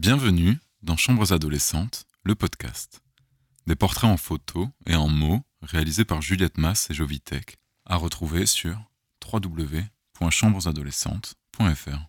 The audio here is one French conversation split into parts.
Bienvenue dans Chambres adolescentes, le podcast. Des portraits en photo et en mots réalisés par Juliette Masse et Jovitech, à retrouver sur www.chambresadolescentes.fr.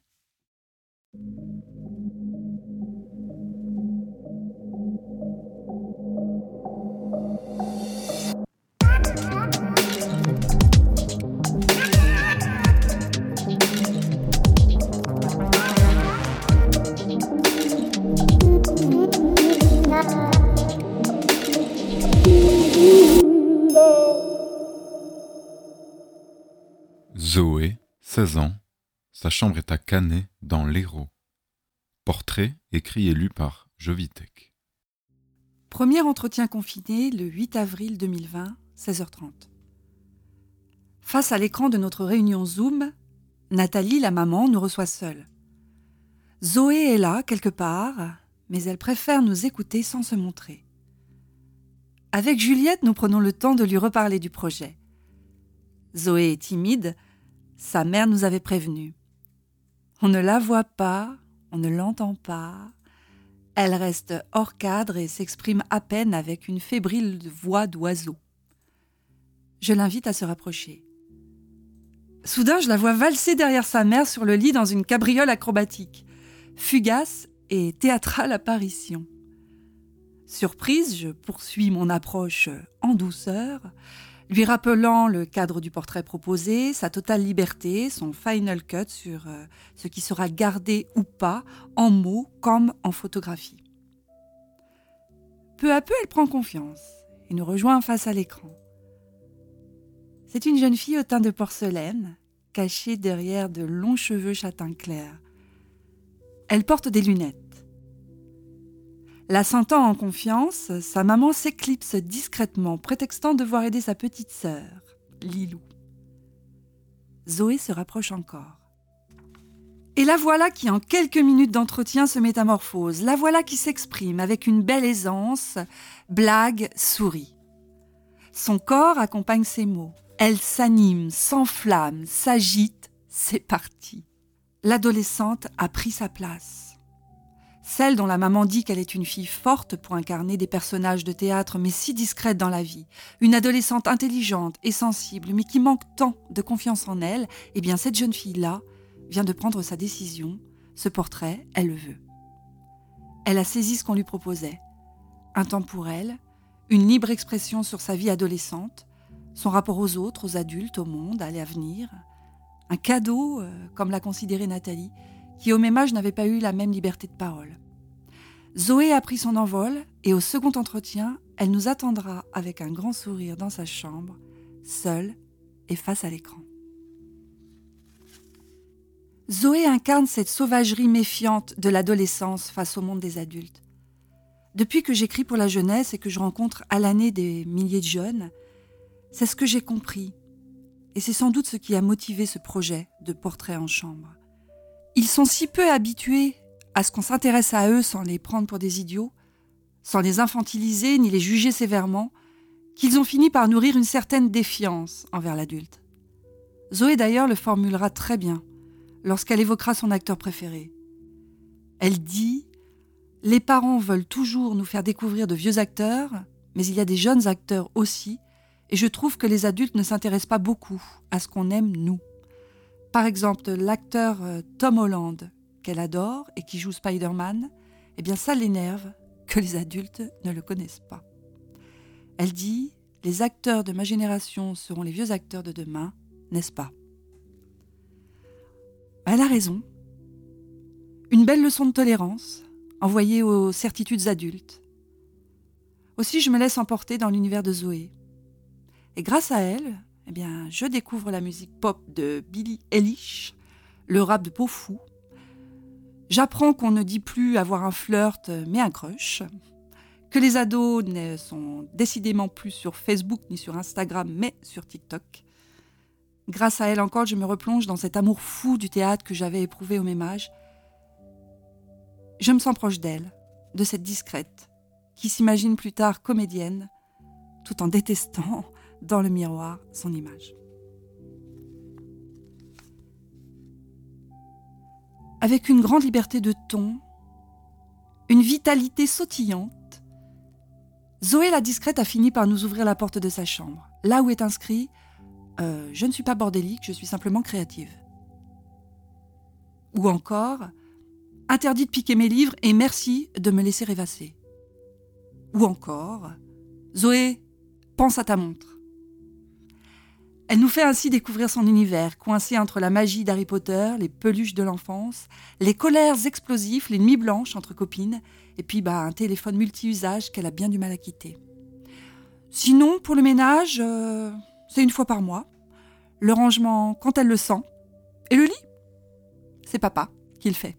Zoé, 16 ans, sa chambre est à Canet, dans l'Hérault. Portrait écrit et lu par Jovitech. Premier entretien confiné le 8 avril 2020, 16h30. Face à l'écran de notre réunion Zoom, Nathalie, la maman, nous reçoit seule. Zoé est là, quelque part, mais elle préfère nous écouter sans se montrer. Avec Juliette, nous prenons le temps de lui reparler du projet. Zoé est timide, sa mère nous avait prévenus. On ne la voit pas, on ne l'entend pas. Elle reste hors cadre et s'exprime à peine avec une fébrile voix d'oiseau. Je l'invite à se rapprocher. Soudain, je la vois valser derrière sa mère sur le lit dans une cabriole acrobatique. Fugace et théâtrale apparition. Surprise, je poursuis mon approche en douceur, lui rappelant le cadre du portrait proposé, sa totale liberté, son final cut sur ce qui sera gardé ou pas, en mots comme en photographie. Peu à peu, elle prend confiance et nous rejoint face à l'écran. C'est une jeune fille au teint de porcelaine, cachée derrière de longs cheveux châtain clair. Elle porte des lunettes. La sentant en confiance, sa maman s'éclipse discrètement, prétextant devoir aider sa petite sœur, Lilou. Zoé se rapproche encore. Et la voilà qui, en quelques minutes d'entretien, se métamorphose. La voilà qui s'exprime avec une belle aisance, blague, sourit. Son corps accompagne ses mots. Elle s'anime, s'enflamme, s'agite, c'est parti. L'adolescente a pris sa place. Celle dont la maman dit qu'elle est une fille forte pour incarner des personnages de théâtre, mais si discrète dans la vie. Une adolescente intelligente et sensible, mais qui manque tant de confiance en elle, eh bien cette jeune fille-là vient de prendre sa décision. Ce portrait, elle le veut. Elle a saisi ce qu'on lui proposait. Un temps pour elle, une libre expression sur sa vie adolescente, son rapport aux autres, aux adultes, au monde, à l'avenir. Un cadeau, comme l'a considéré Nathalie, qui au même âge n'avait pas eu la même liberté de parole. Zoé a pris son envol et au second entretien, elle nous attendra avec un grand sourire dans sa chambre, seule et face à l'écran. Zoé incarne cette sauvagerie méfiante de l'adolescence face au monde des adultes. Depuis que j'écris pour la jeunesse et que je rencontre à l'année des milliers de jeunes, c'est ce que j'ai compris. Et c'est sans doute ce qui a motivé ce projet de portrait en chambre. Ils sont si peu habitués à ce qu'on s'intéresse à eux sans les prendre pour des idiots, sans les infantiliser ni les juger sévèrement, qu'ils ont fini par nourrir une certaine défiance envers l'adulte. Zoé d'ailleurs le formulera très bien lorsqu'elle évoquera son acteur préféré. Elle dit « Les parents veulent toujours nous faire découvrir de vieux acteurs, mais il y a des jeunes acteurs aussi, et je trouve que les adultes ne s'intéressent pas beaucoup à ce qu'on aime nous. » Par exemple, l'acteur Tom Holland, qu'elle adore et qui joue Spider-Man, eh bien ça l'énerve que les adultes ne le connaissent pas. Elle dit « Les acteurs de ma génération seront les vieux acteurs de demain, n'est-ce pas ?» Elle a raison. Une belle leçon de tolérance, envoyée aux certitudes adultes. Aussi, je me laisse emporter dans l'univers de Zoé. Et grâce à elle, eh bien, je découvre la musique pop de Billie Eilish, le rap de Pofou. J'apprends qu'on ne dit plus avoir un flirt, mais un crush. Que les ados ne sont décidément plus sur Facebook ni sur Instagram, mais sur TikTok. Grâce à elle encore, je me replonge dans cet amour fou du théâtre que j'avais éprouvé au même âge. Je me sens proche d'elle, de cette discrète, qui s'imagine plus tard comédienne, tout en détestant dans le miroir son image. Avec une grande liberté de ton, une vitalité sautillante, Zoé la discrète a fini par nous ouvrir la porte de sa chambre, là où est inscrit « Je ne suis pas bordélique, je suis simplement créative ». Ou encore « Interdit de piquer mes livres et merci de me laisser rêvasser ». Ou encore « Zoé, pense à ta montre ». Elle nous fait ainsi découvrir son univers, coincé entre la magie d'Harry Potter, les peluches de l'enfance, les colères explosifs, les nuits blanches entre copines, et puis un téléphone multi-usage qu'elle a bien du mal à quitter. Sinon, pour le ménage, c'est 1 fois par mois. Le rangement quand elle le sent. Et le lit, c'est papa qui le fait.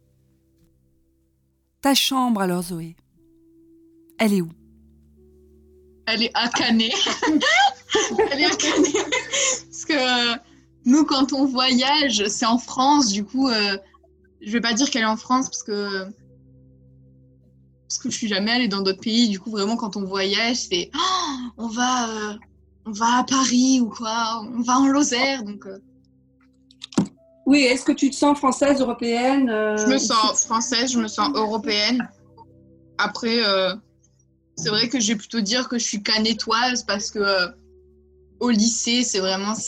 Ta chambre alors, Zoé, elle est où ? Elle est à Canet. Elle est à Canet. Parce que nous, quand on voyage, c'est en France. Du coup, je vais pas dire qu'elle est en France parce que je suis jamais allée dans d'autres pays. Du coup, vraiment, quand on voyage, c'est on va à Paris ou quoi. On va en Lozère. Donc, Oui, est-ce que tu te sens française, européenne je me sens française, je me sens européenne. Après, c'est vrai que je vais plutôt dire que je suis canetoise parce que au lycée, c'est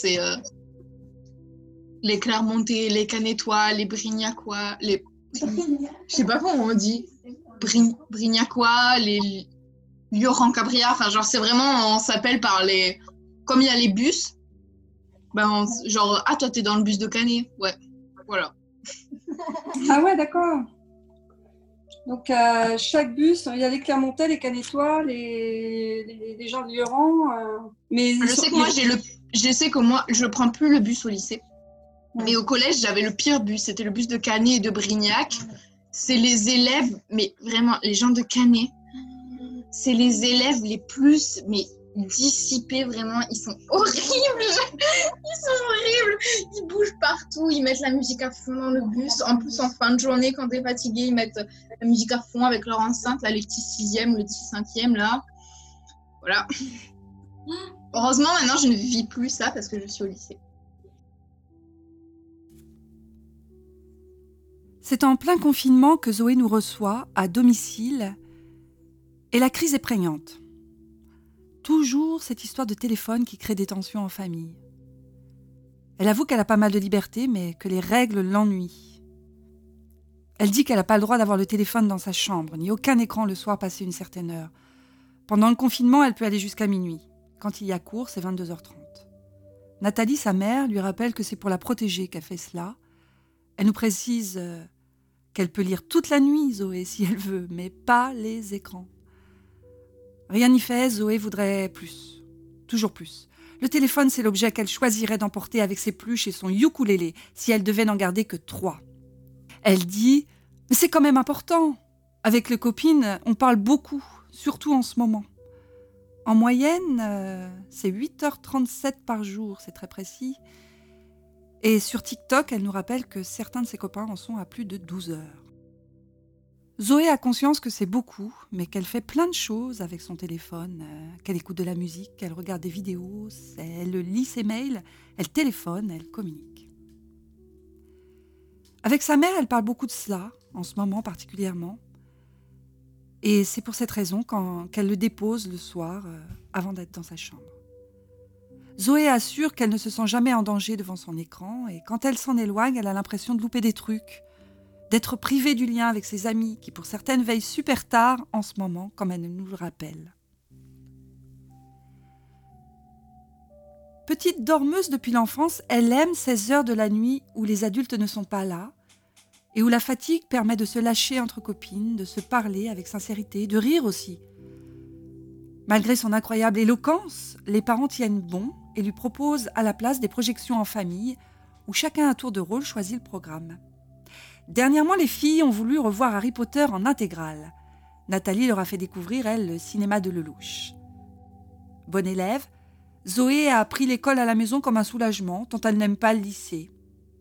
les Clermontais, les Canetois, les Brignacois, je sais pas comment on dit, Brignacois, les Lioran-Cabrières, enfin genre c'est vraiment, on s'appelle par les, comme il y a les bus, genre toi t'es dans le bus de Canet, ouais, voilà. Ah ouais, d'accord. Donc, chaque bus, il y a les Clermontais, les Canetois, les gens de Lioran. Mais Je sais que moi, je prends plus le bus au lycée. Ouais. Mais au collège, j'avais le pire bus. C'était le bus de Canet et de Brignac. C'est les élèves, mais vraiment, les gens de Canet, c'est les élèves les plus dissipés, vraiment. Ils sont horribles. Ils bougent partout. Ils mettent la musique à fond dans le bus. En plus, en fin de journée, quand t'es fatigué, ils mettent la musique à fond avec leur enceinte, là, les petits 6e ou les petits 5e, là. Voilà. Heureusement, maintenant, je ne vis plus ça parce que je suis au lycée. C'est en plein confinement que Zoé nous reçoit à domicile et la crise est prégnante. Toujours cette histoire de téléphone qui crée des tensions en famille. Elle avoue qu'elle a pas mal de liberté, mais que les règles l'ennuient. Elle dit qu'elle n'a pas le droit d'avoir le téléphone dans sa chambre, ni aucun écran le soir passé une certaine heure. Pendant le confinement, elle peut aller jusqu'à minuit. Quand il y a cours, c'est 22h30. Nathalie, sa mère, lui rappelle que c'est pour la protéger qu'elle fait cela. Elle nous précise qu'elle peut lire toute la nuit, Zoé, si elle veut, mais pas les écrans. Rien n'y fait, Zoé voudrait plus. Toujours plus. Le téléphone, c'est l'objet qu'elle choisirait d'emporter avec ses pluches et son ukulélé, si elle devait n'en garder que 3. Elle dit « Mais c'est quand même important. Avec les copines, on parle beaucoup, surtout en ce moment. En moyenne, c'est 8h37 par jour, c'est très précis. Et sur TikTok, elle nous rappelle que certains de ses copains en sont à plus de 12 heures. Zoé a conscience que c'est beaucoup, mais qu'elle fait plein de choses avec son téléphone, qu'elle écoute de la musique, qu'elle regarde des vidéos, elle lit ses mails, elle téléphone, elle communique. Avec sa mère, elle parle beaucoup de cela, en ce moment particulièrement. Et c'est pour cette raison qu'elle le dépose le soir, avant d'être dans sa chambre. Zoé assure qu'elle ne se sent jamais en danger devant son écran, et quand elle s'en éloigne, elle a l'impression de louper des trucs, d'être privée du lien avec ses amis, qui pour certaines veillent super tard en ce moment, comme elle nous le rappelle. Petite dormeuse depuis l'enfance, elle aime ces heures de la nuit où les adultes ne sont pas là, et où la fatigue permet de se lâcher entre copines, de se parler avec sincérité, de rire aussi. Malgré son incroyable éloquence, les parents tiennent bon et lui proposent à la place des projections en famille, où chacun à tour de rôle choisit le programme. Dernièrement, les filles ont voulu revoir Harry Potter en intégrale. Nathalie leur a fait découvrir, elle, le cinéma de Lelouch. Bonne élève, Zoé a pris l'école à la maison comme un soulagement, tant elle n'aime pas le lycée.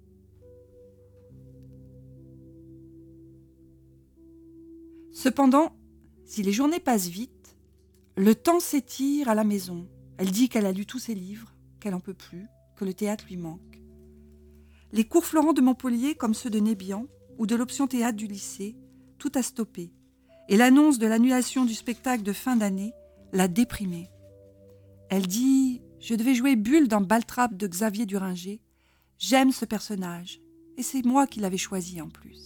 Cependant, si les journées passent vite, le temps s'étire à la maison. Elle dit qu'elle a lu tous ses livres, qu'elle n'en peut plus, que le théâtre lui manque. Les cours Florent de Montpellier, comme ceux de Nébian, ou de l'option théâtre du lycée, tout a stoppé. et l'annonce de l'annulation du spectacle de fin d'année l'a déprimée. Elle dit « Je devais jouer Bulle dans Baltrap de Xavier Duringer. J'aime ce personnage, et c'est moi qui l'avais choisi en plus. »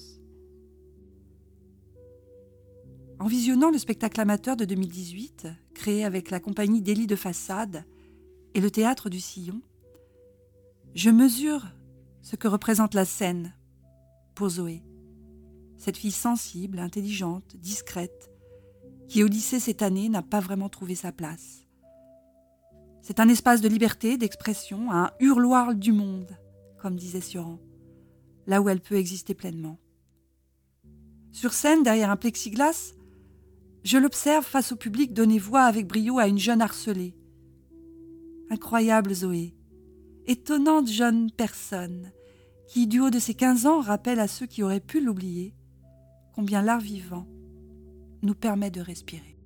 En visionnant le spectacle amateur de 2018, créé avec la compagnie d'Élie de Façade et le théâtre du Sillon, je mesure ce que représente la scène pour Zoé. Cette fille sensible, intelligente, discrète, qui au lycée cette année n'a pas vraiment trouvé sa place. C'est un espace de liberté, d'expression, un hurloir du monde, comme disait Sioran, là où elle peut exister pleinement. Sur scène, derrière un plexiglas, je l'observe face au public donner voix avec brio à une jeune harcelée. Incroyable Zoé, étonnante jeune personne, qui, du haut de ses 15 ans, rappelle à ceux qui auraient pu l'oublier combien l'art vivant nous permet de respirer.